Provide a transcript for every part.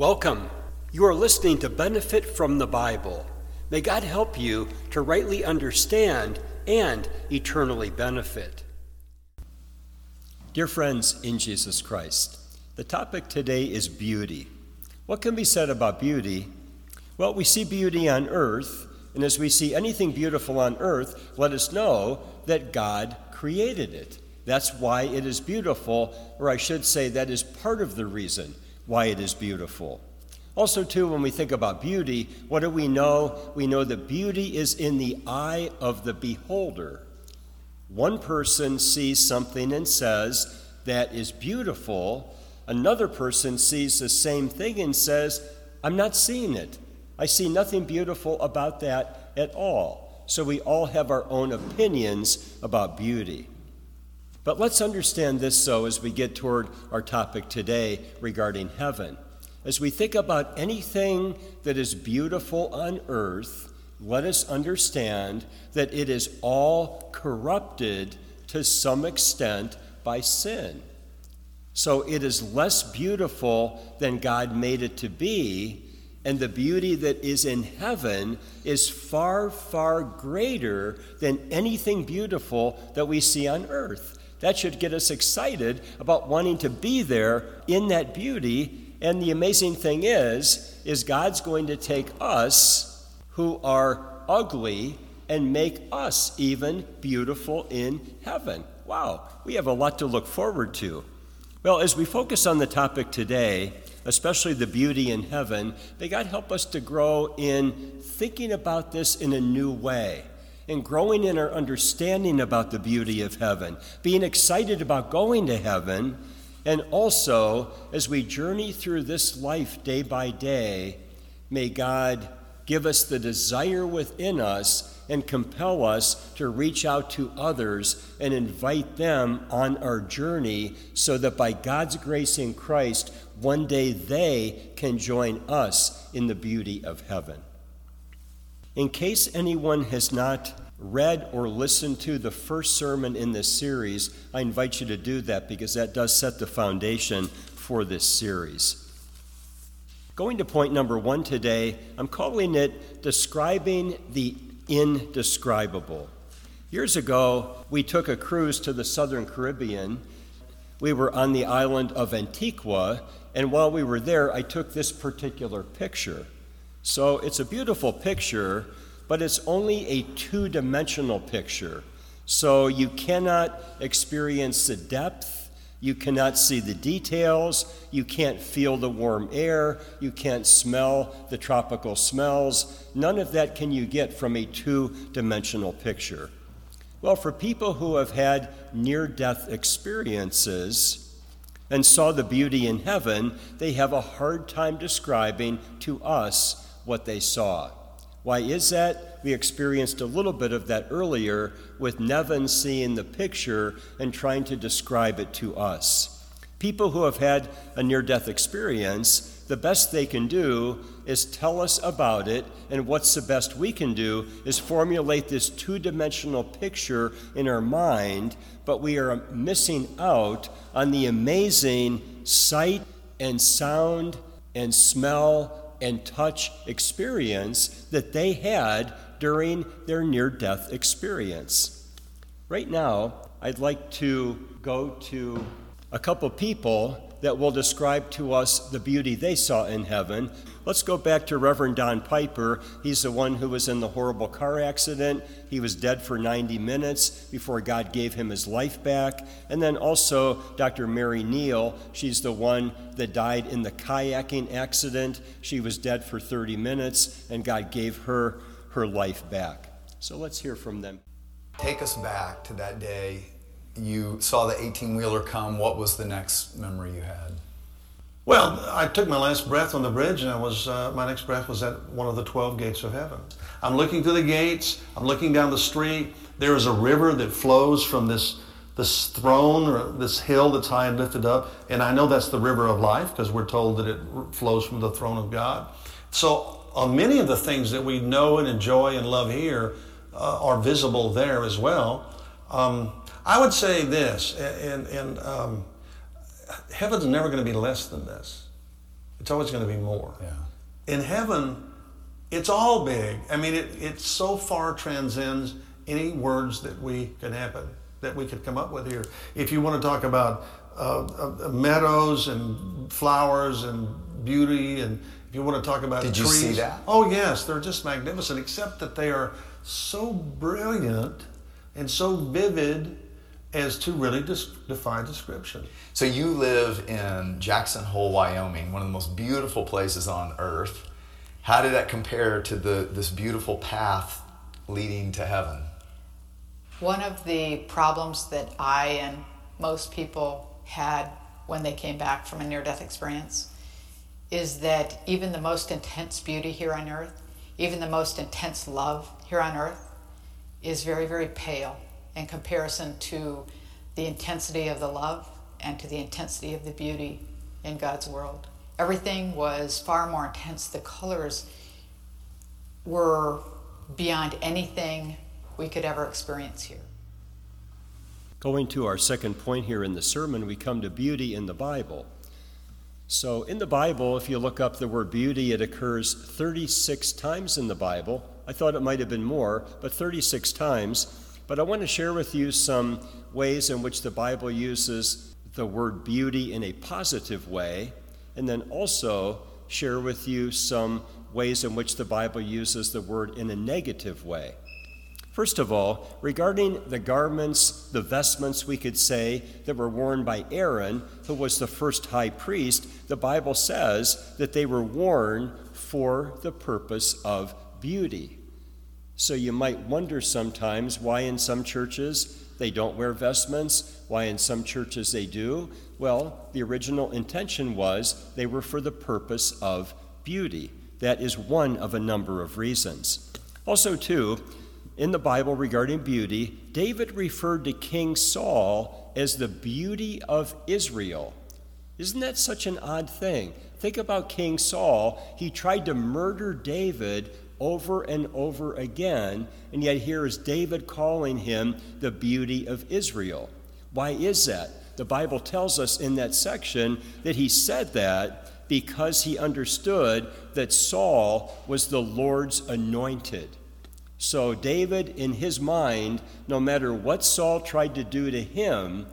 Welcome. You are listening to Benefit from the Bible. May God help you to rightly understand and eternally benefit. Dear friends in Jesus Christ, the topic today is beauty. What can be said about beauty? Well, we see beauty on earth, and as we see anything beautiful on earth, let us know that God created it. That's why it is beautiful, or I should say that is part of the reason why it is beautiful. Also, too, when we think about beauty, what do we know? We know that beauty is in the eye of the beholder. One person sees something and says, that is beautiful. Another person sees the same thing and says, I'm not seeing it. I see nothing beautiful about that at all. So we all have our own opinions about beauty. But let's understand this so as we get toward our topic today regarding heaven. As we think about anything that is beautiful on earth, let us understand that it is all corrupted to some extent by sin. So it is less beautiful than God made it to be, and the beauty that is in heaven is far, far greater than anything beautiful that we see on earth. That should get us excited about wanting to be there in that beauty. And the amazing thing is God's going to take us who are ugly and make us even beautiful in heaven. Wow, we have a lot to look forward to. Well, as we focus on the topic today, especially the beauty in heaven, may God help us to grow in thinking about this in a new way, and growing in our understanding about the beauty of heaven, being excited about going to heaven, and also, as we journey through this life day by day, may God give us the desire within us and compel us to reach out to others and invite them on our journey so that by God's grace in Christ, one day they can join us in the beauty of heaven. In case anyone has not read or listened to the first sermon in this series, I invite you to do that because that does set the foundation for this series. Going to point number 1 today, I'm calling it Describing the Indescribable. Years ago, we took a cruise to the Southern Caribbean. We were on the island of Antigua, and while we were there, I took this particular picture. So it's a beautiful picture, but it's only a two-dimensional picture. So you cannot experience the depth, you cannot see the details, you can't feel the warm air, you can't smell the tropical smells. None of that can you get from a two-dimensional picture. Well, for people who have had near-death experiences and saw the beauty in heaven, they have a hard time describing to us what they saw. Why is that? We experienced a little bit of that earlier with Nevin seeing the picture and trying to describe it to us. People who have had a near-death experience, the best they can do is tell us about it, and what's the best we can do is formulate this two-dimensional picture in our mind, but we are missing out on the amazing sight and sound and smell and touch experience that they had during their near-death experience. Right now, I'd like to go to a couple people that will describe to us the beauty they saw in heaven. Let's go back to Reverend Don Piper. He's the one who was in the horrible car accident. He was dead for 90 minutes before God gave him his life back. And then also Dr. Mary Neal. She's the one that died in the kayaking accident. She was dead for 30 minutes, and God gave her her life back. So let's hear from them. Take us back to that day. You saw the 18-wheeler come. What was the next memory you had? Well, I took my last breath on the bridge, and my next breath was at one of the 12 gates of heaven. I'm looking through the gates. I'm looking down the street. There is a river that flows from this throne, or this hill that's high and lifted up, and I know that's the river of life because we're told that it flows from the throne of God. So many of the things that we know and enjoy and love here are visible there as well. I would say this, and heaven's never going to be less than this. It's always going to be more. Yeah. In heaven, it's all big. I mean, it so far transcends any words that we could come up with here. If you want to talk about meadows and flowers and beauty, and if you want to talk about Did trees. you see that? Oh yes, they're just magnificent, except that they are so brilliant and so vivid as to really defy description. So you live in Jackson Hole, Wyoming, one of the most beautiful places on earth. How did that compare to this beautiful path leading to heaven? One of the problems that I and most people had when they came back from a near-death experience is that even the most intense beauty here on earth, even the most intense love here on earth, is very, very pale in comparison to the intensity of the love and to the intensity of the beauty in God's world. Everything was far more intense. The colors were beyond anything we could ever experience here. Going to our second point here in the sermon, we come to beauty in the Bible. So in the Bible, if you look up the word beauty, it occurs 36 times in the Bible. I thought it might have been more, but 36 times. But I want to share with you some ways in which the Bible uses the word beauty in a positive way, and then also share with you some ways in which the Bible uses the word in a negative way. First of all, regarding the garments, the vestments, we could say, that were worn by Aaron, who was the first high priest, the Bible says that they were worn for the purpose of beauty. So you might wonder sometimes why in some churches they don't wear vestments, why in some churches they do. Well, the original intention was they were for the purpose of beauty. That is one of a number of reasons. Also, too, in the Bible regarding beauty, David referred to King Saul as the beauty of Israel. Isn't that such an odd thing? Think about King Saul. He tried to murder David over and over again, and yet here is David calling him the beauty of Israel. Why is that? The Bible tells us in that section that he said that because he understood that Saul was the Lord's anointed. So David, in his mind, no matter what Saul tried to do to him,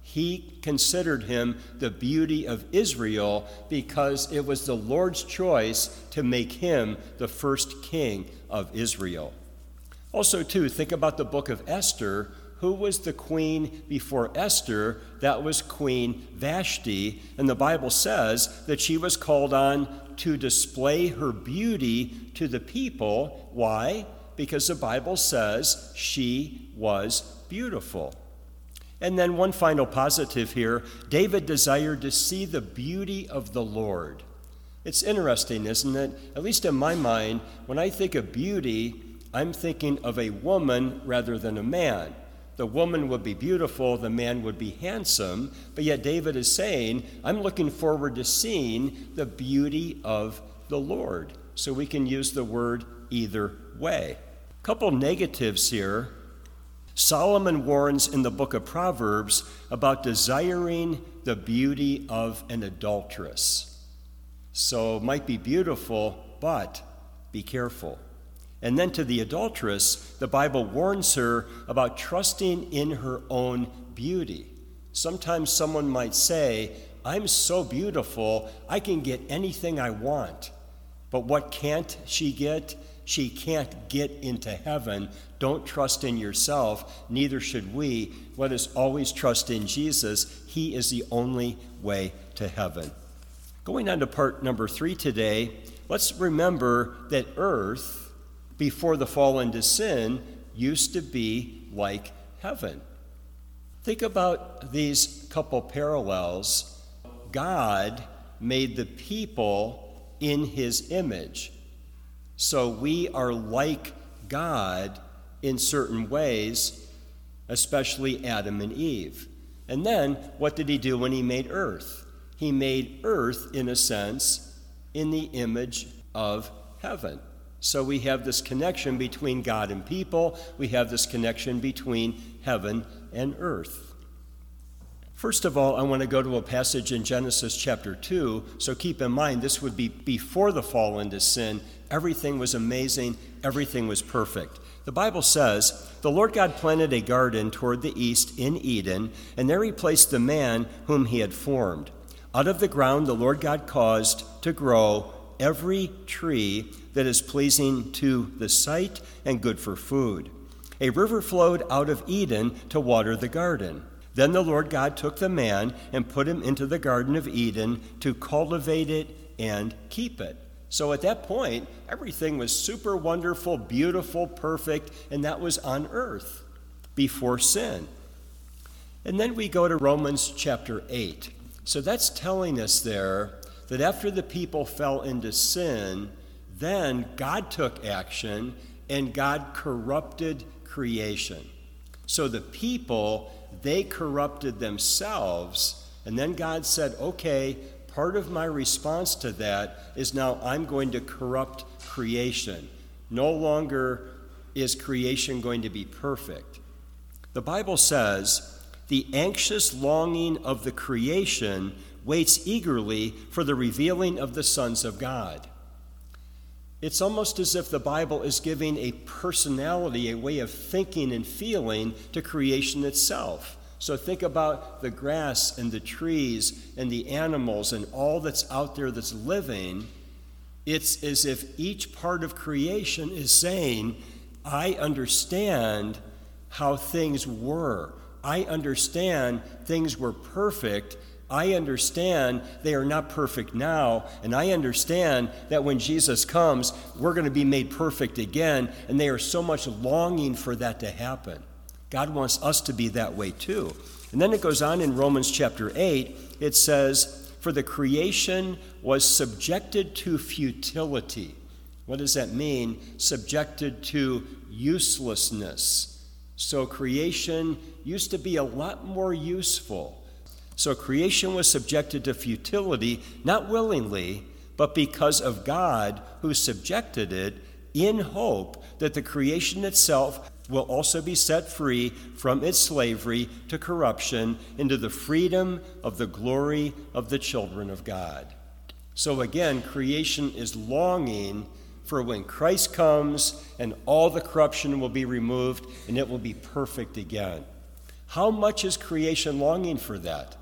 he considered him the beauty of Israel because it was the Lord's choice to make him the first king of Israel. Also, too, think about the book of Esther. Who was the queen before Esther? That was Queen Vashti. And the Bible says that she was called on to display her beauty to the people. Why? Because the Bible says she was beautiful. And then one final positive here, David desired to see the beauty of the Lord. It's interesting, isn't it? At least in my mind, when I think of beauty, I'm thinking of a woman rather than a man. The woman would be beautiful, the man would be handsome, but yet David is saying, I'm looking forward to seeing the beauty of the Lord. So we can use the word either way. A couple negatives here. Solomon warns in the book of Proverbs about desiring the beauty of an adulteress. So it might be beautiful, but be careful. And then to the adulteress, the Bible warns her about trusting in her own beauty. Sometimes someone might say, I'm so beautiful, I can get anything I want. But what can't she get? She can't get into heaven. Don't trust in yourself, neither should we. Let us always trust in Jesus. He is the only way to heaven. Going on to part number 3 today, let's remember that earth, before the fall into sin, used to be like heaven. Think about these couple parallels. God made the people in his image. So we are like God in certain ways, especially Adam and Eve. And then, what did he do when he made earth? He made earth, in a sense, in the image of heaven. So we have this connection between God and people. We have this connection between heaven and earth. First of all, I want to go to a passage in Genesis chapter 2. So keep in mind, this would be before the fall into sin. Everything was amazing. Everything was perfect. The Bible says, the Lord God planted a garden toward the east in Eden, and there he placed the man whom he had formed. Out of the ground the Lord God caused to grow every tree that is pleasing to the sight and good for food. A river flowed out of Eden to water the garden. Then the Lord God took the man and put him into the Garden of Eden to cultivate it and keep it. So at that point, everything was super wonderful, beautiful, perfect, and that was on earth before sin. And then we go to Romans chapter 8. So that's telling us there that after the people fell into sin, then God took action and God corrupted creation. So the people, they corrupted themselves, and then God said, okay, part of my response to that is now I'm going to corrupt creation. No longer is creation going to be perfect. The Bible says, the anxious longing of the creation waits eagerly for the revealing of the sons of God. It's almost as if the Bible is giving a personality, a way of thinking and feeling to creation itself. So think about the grass and the trees and the animals and all that's out there that's living. It's as if each part of creation is saying, I understand how things were. I understand things were perfect. I understand they are not perfect now, and I understand that when Jesus comes, we're going to be made perfect again, and they are so much longing for that to happen. God wants us to be that way too. And then it goes on in Romans chapter 8, it says, for the creation was subjected to futility. What does that mean? Subjected to uselessness. So creation used to be a lot more useful. So creation was subjected to futility, not willingly, but because of God who subjected it in hope that the creation itself will also be set free from its slavery to corruption into the freedom of the glory of the children of God. So again, creation is longing for when Christ comes and all the corruption will be removed and it will be perfect again. How much is creation longing for that?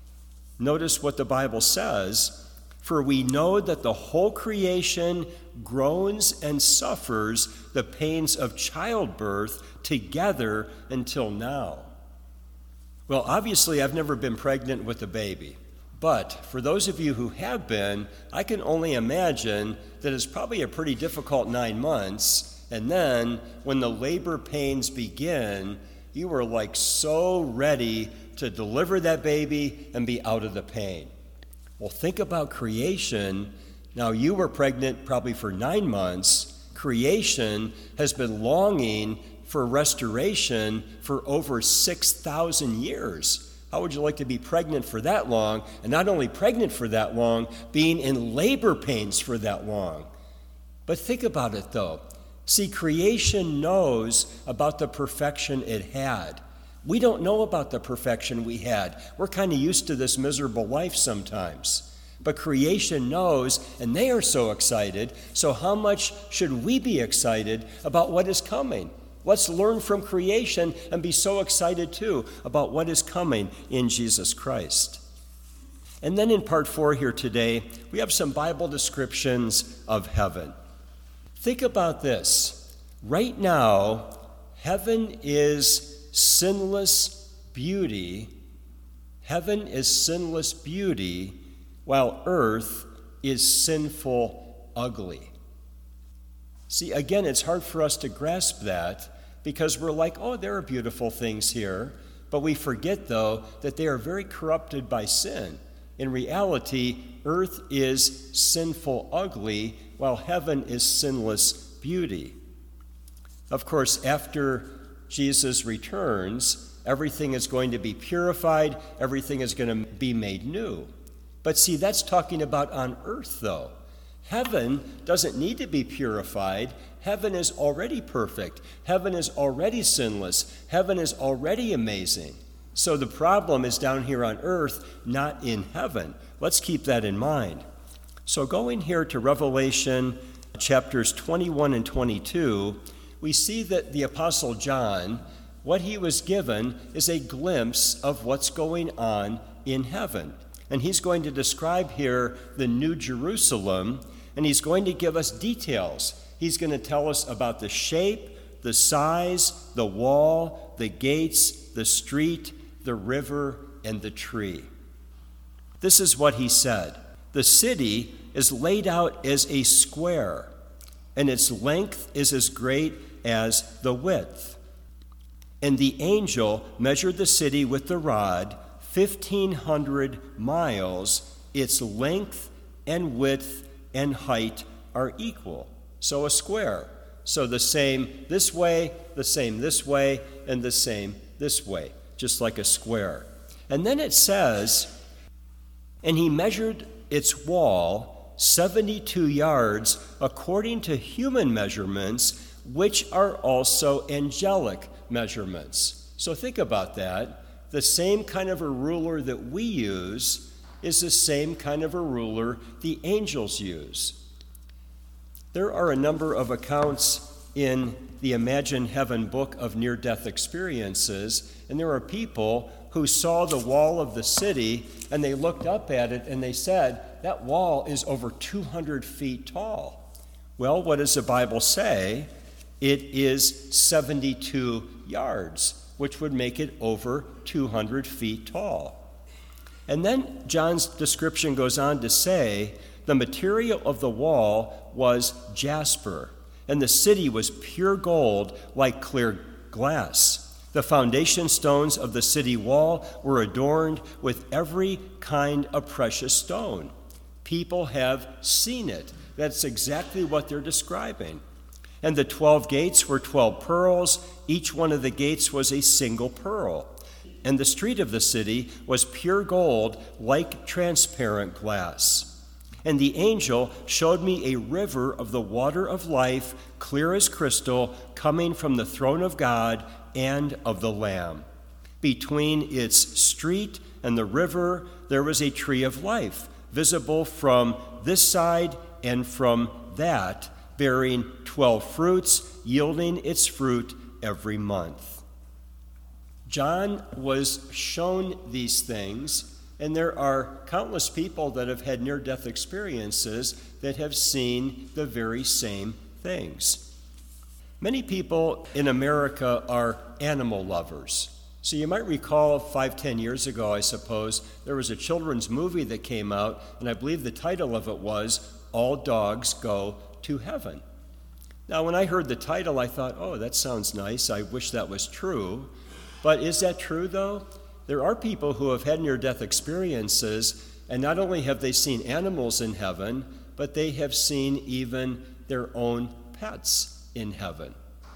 Notice what the Bible says, for we know that the whole creation groans and suffers the pains of childbirth together until now. Well, obviously, I've never been pregnant with a baby, but for those of you who have been, I can only imagine that it's probably a pretty difficult 9 months, and then when the labor pains begin, you were like so ready to deliver that baby and be out of the pain. Well, think about creation. Now, you were pregnant probably for 9 months. Creation has been longing for restoration for over 6,000 years. How would you like to be pregnant for that long? And not only pregnant for that long, being in labor pains for that long. But think about it, though. See, creation knows about the perfection it had. We don't know about the perfection we had. We're kind of used to this miserable life sometimes. But creation knows, and they are so excited. So how much should we be excited about what is coming? Let's learn from creation and be so excited too about what is coming in Jesus Christ. And then in part 4 here today, we have some Bible descriptions of heaven. Think about this. Right now, heaven is sinless beauty. Heaven is sinless beauty, while earth is sinful ugly. See, again, it's hard for us to grasp that because we're like, oh, there are beautiful things here. But we forget, though, that they are very corrupted by sin. In reality, earth is sinful ugly, while heaven is sinless beauty. Of course, after Jesus returns, everything is going to be purified, everything is going to be made new. But see, that's talking about on earth, though. Heaven doesn't need to be purified. Heaven is already perfect. Heaven is already sinless. Heaven is already amazing. So the problem is down here on earth, not in heaven. Let's keep that in mind. So going here to Revelation chapters 21 and 22, we see that the Apostle John, what he was given is a glimpse of what's going on in heaven. And he's going to describe here the New Jerusalem, and he's going to give us details. He's going to tell us about the shape, the size, the wall, the gates, the street, the river, and the tree. This is what he said. The city is laid out as a square, and its length is as great as the width. And the angel measured the city with the rod, 1,500 miles. Its length and width and height are equal. So a square. So the same this way, the same this way, and the same this way, just like a square. And then it says, and he measured its wall 72 yards according to human measurements, which are also angelic measurements. So think about that. The same kind of a ruler that we use is the same kind of a ruler the angels use. There are a number of accounts in the Imagine Heaven book of near-death experiences, and there are people who saw the wall of the city, and they looked up at it, and they said, that wall is over 200 feet tall. Well, what does the Bible say? It is 72 yards, which would make it over 200 feet tall. And then John's description goes on to say, the material of the wall was jasper, and the city was pure gold like clear glass. The foundation stones of the city wall were adorned with every kind of precious stone. People have seen it. That's exactly what they're describing. And the 12 gates were 12 pearls. Each one of the gates was a single pearl. And the street of the city was pure gold like transparent glass. And the angel showed me a river of the water of life, clear as crystal, coming from the throne of God and of the Lamb. Between its street and the river, there was a tree of life, visible from this side and from that, bearing 12 fruits, yielding its fruit every month. John was shown these things, and there are countless people that have had near-death experiences that have seen the very same things. Many people in America are animal lovers. So you might recall 5-10 years ago, I suppose, there was a children's movie that came out, and I believe the title of it was All Dogs Go to Heaven. Now, when I heard the title, I thought, oh, that sounds nice. I wish that was true. But is that true, though? There are people who have had near-death experiences, and not only have they seen animals in heaven, but they have seen even their own pets in heaven.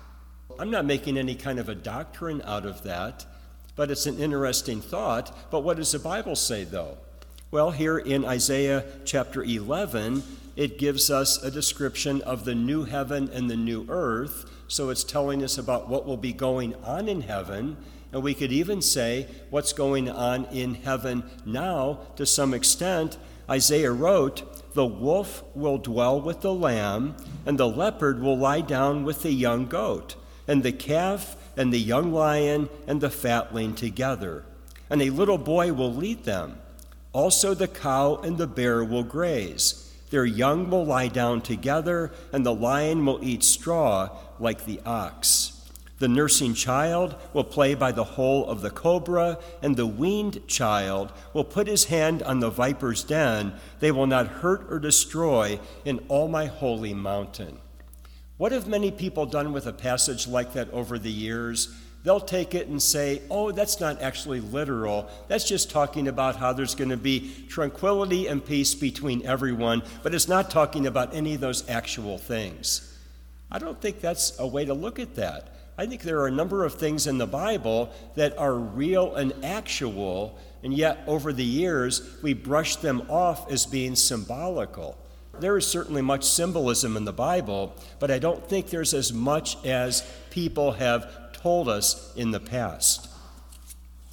I'm not making any kind of a doctrine out of that, but it's an interesting thought. But what does the Bible say, though? Well, here in Isaiah chapter 11, it gives us a description of the new heaven and the new earth. So it's telling us about what will be going on in heaven. And we could even say what's going on in heaven now to some extent. Isaiah wrote, the wolf will dwell with the lamb, and the leopard will lie down with the young goat, and the calf and the young lion and the fatling together. And a little boy will lead them. Also the cow and the bear will graze. Their young will lie down together, and the lion will eat straw like the ox. The nursing child will play by the hole of the cobra, and the weaned child will put his hand on the viper's den. They will not hurt or destroy in all my holy mountain. What have many people done with a passage like that over the years? They'll take it and say, oh, that's not actually literal. That's just talking about how there's going to be tranquility and peace between everyone, but it's not talking about any of those actual things. I don't think that's a way to look at that. I think there are a number of things in the Bible that are real and actual, and yet over the years we brush them off as being symbolical. There is certainly much symbolism in the Bible, but I don't think there's as much as people have told us in the past.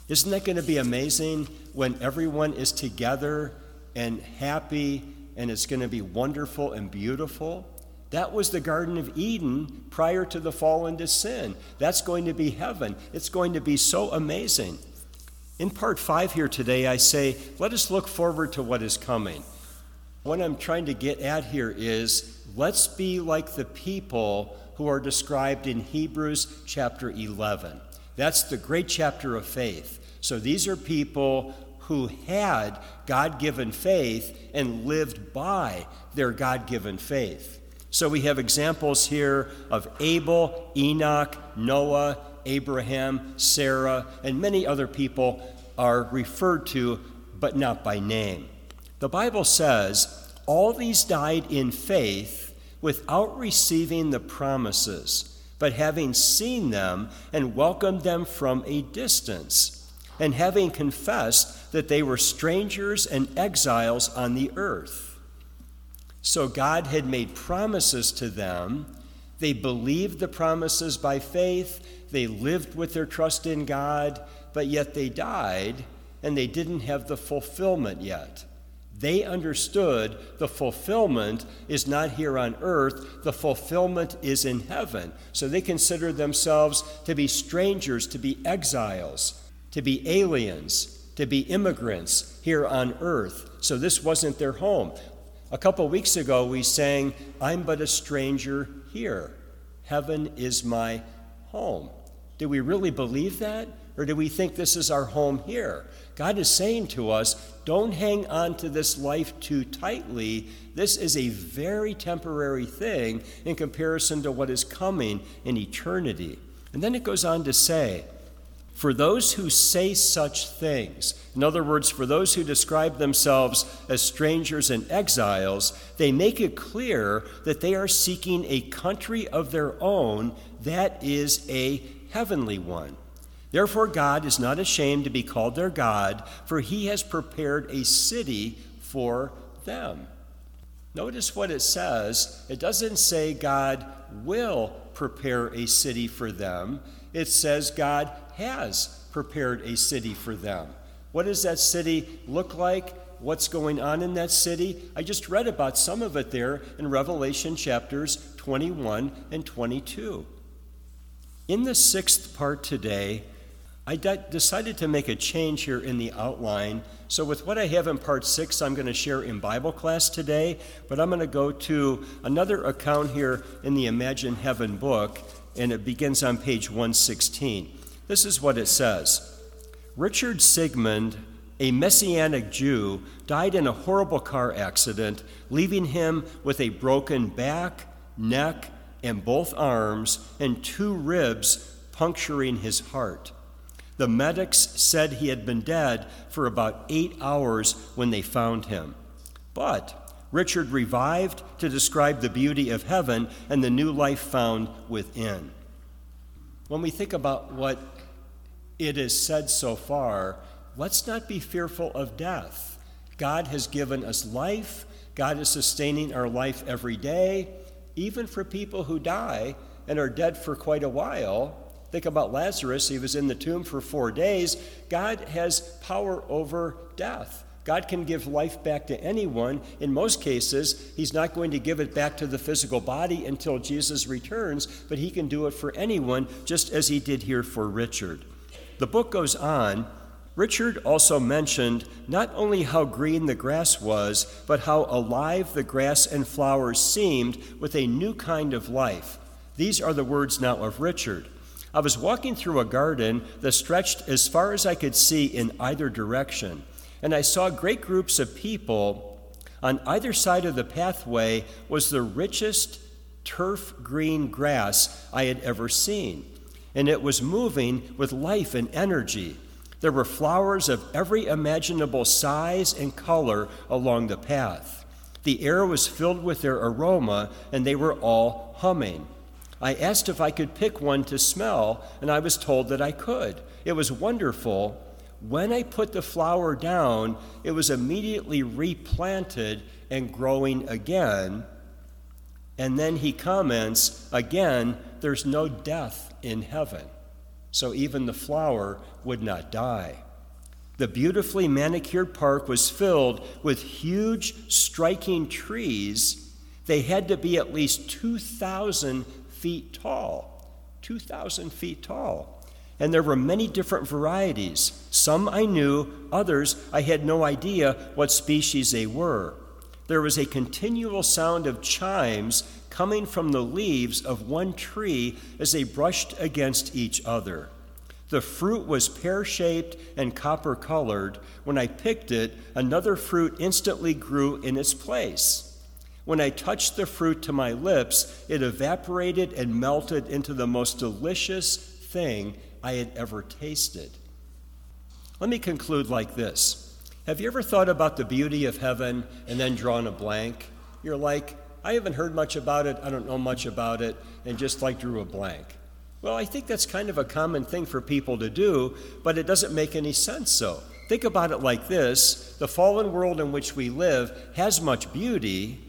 Isn't that going to be amazing when everyone is together and happy and it's going to be wonderful and beautiful? That was the Garden of Eden prior to the fall into sin. That's going to be heaven. It's going to be so amazing. In part 5 here today, I say, let us look forward to what is coming. What I'm trying to get at here is, let's be like the people who are described in Hebrews chapter 11. That's the great chapter of faith. So these are people who had God-given faith and lived by their God-given faith. So we have examples here of Abel, Enoch, Noah, Abraham, Sarah, and many other people are referred to, but not by name. The Bible says, all these died in faith without receiving the promises, but having seen them and welcomed them from a distance, and having confessed that they were strangers and exiles on the earth. So God had made promises to them. They believed the promises by faith. They lived with their trust in God, but yet they died, and they didn't have the fulfillment yet. They understood the fulfillment is not here on earth, the fulfillment is in heaven. So they considered themselves to be strangers, to be exiles, to be aliens, to be immigrants here on earth. So this wasn't their home. A couple weeks ago we sang, I'm but a stranger here. Heaven is my home. Do we really believe that? Or do we think this is our home here? God is saying to us, don't hang on to this life too tightly. This is a very temporary thing in comparison to what is coming in eternity. And then it goes on to say, for those who say such things, in other words, for those who describe themselves as strangers and exiles, they make it clear that they are seeking a country of their own that is a heavenly one. Therefore, God is not ashamed to be called their God, for he has prepared a city for them. Notice what it says. It doesn't say God will prepare a city for them. It says God has prepared a city for them. What does that city look like? What's going on in that city? I just read about some of it there in Revelation chapters 21 and 22. In the 6th part today, I decided to make a change here in the outline. So with what I have in part 6, I'm going to share in Bible class today, but I'm going to go to another account here in the Imagine Heaven book, and it begins on page 116. This is what it says. Richard Sigmund, a Messianic Jew, died in a horrible car accident, leaving him with a broken back, neck, and both arms, and 2 ribs puncturing his heart. The medics said he had been dead for about 8 hours when they found him. But Richard revived to describe the beauty of heaven and the new life found within. When we think about what it is said so far, let's not be fearful of death. God has given us life. God is sustaining our life every day, even for people who die and are dead for quite a while. Think about Lazarus. He was in the tomb for 4 days. God has power over death. God can give life back to anyone. In most cases, he's not going to give it back to the physical body until Jesus returns, but he can do it for anyone, just as he did here for Richard. The book goes on. Richard also mentioned not only how green the grass was, but how alive the grass and flowers seemed with a new kind of life. These are the words now of Richard. I was walking through a garden that stretched as far as I could see in either direction, and I saw great groups of people. On either side of the pathway was the richest turf green grass I had ever seen, and it was moving with life and energy. There were flowers of every imaginable size and color along the path. The air was filled with their aroma, and they were all humming. I asked if I could pick one to smell, and I was told that I could. It was wonderful. When I put the flower down, it was immediately replanted and growing again. And then he comments, again, there's no death in heaven. so even the flower would not die. The beautifully manicured park was filled with huge, striking trees. They had to be at least 2,000 feet tall. 2,000 feet tall. And there were many different varieties. Some I knew, others I had no idea what species they were. There was a continual sound of chimes coming from the leaves of one tree as they brushed against each other. The fruit was pear-shaped and copper-colored. When I picked it, another fruit instantly grew in its place. When I touched the fruit to my lips, it evaporated and melted into the most delicious thing I had ever tasted. Let me conclude like this. Have you ever thought about the beauty of heaven and then drawn a blank? You're like, I haven't heard much about it, I don't know much about it, and just like drew a blank. Well, I think that's kind of a common thing for people to do, but it doesn't make any sense so. Think about it like this. The fallen world in which we live has much beauty,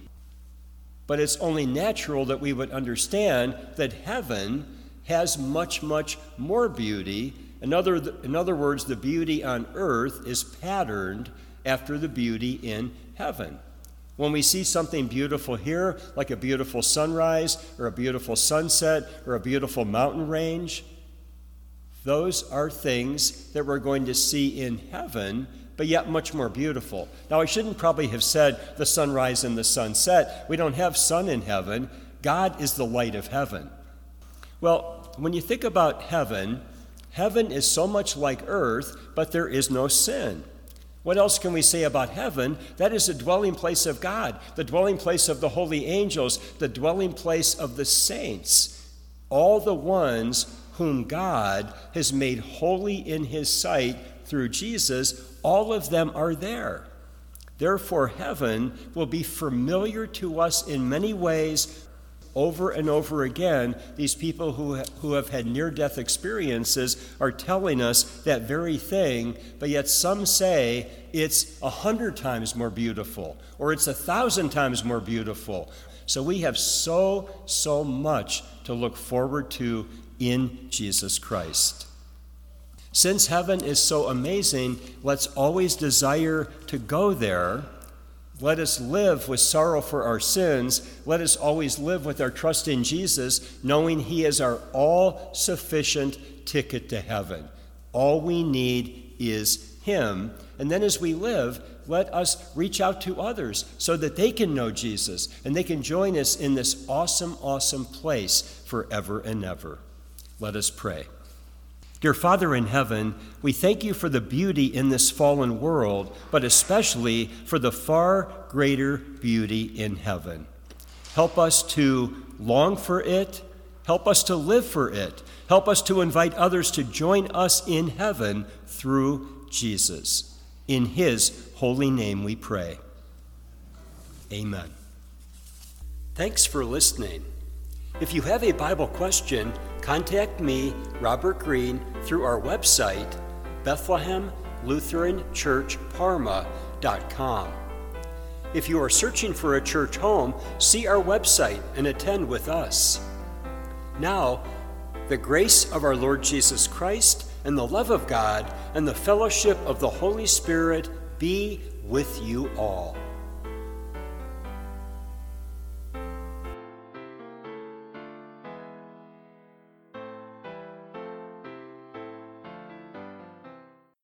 but it's only natural that we would understand that heaven has much, much more beauty. In other words, the beauty on earth is patterned after the beauty in heaven. When we see something beautiful here, like a beautiful sunrise or a beautiful sunset or a beautiful mountain range, those are things that we're going to see in heaven, but yet much more beautiful. Now, I shouldn't probably have said the sunrise and the sunset. We don't have sun in heaven. God is the light of heaven. Well, when you think about heaven, heaven is so much like earth, but there is no sin. What else can we say about heaven? That is the dwelling place of God, the dwelling place of the holy angels, the dwelling place of the saints, all the ones whom God has made holy in his sight through Jesus, all of them are there. Therefore, heaven will be familiar to us in many ways. Over and over again, these people who have had near-death experiences are telling us that very thing, but yet some say it's 100 times more beautiful, or it's 1,000 times more beautiful. So we have so much to look forward to in Jesus Christ. Since heaven is so amazing, let's always desire to go there. Let us live with sorrow for our sins. Let us always live with our trust in Jesus, knowing he is our all-sufficient ticket to heaven. All we need is him. And then as we live, let us reach out to others so that they can know Jesus and they can join us in this awesome, awesome place forever and ever. Let us pray. Dear Father in heaven, we thank you for the beauty in this fallen world, but especially for the far greater beauty in heaven. Help us to long for it. Help us to live for it. Help us to invite others to join us in heaven through Jesus. In his holy name we pray. Amen. Thanks for listening. If you have a Bible question, contact me, Robert Green, through our website, BethlehemLutheranChurchParma.com. If you are searching for a church home, see our website and attend with us. Now, the grace of our Lord Jesus Christ and the love of God and the fellowship of the Holy Spirit be with you all.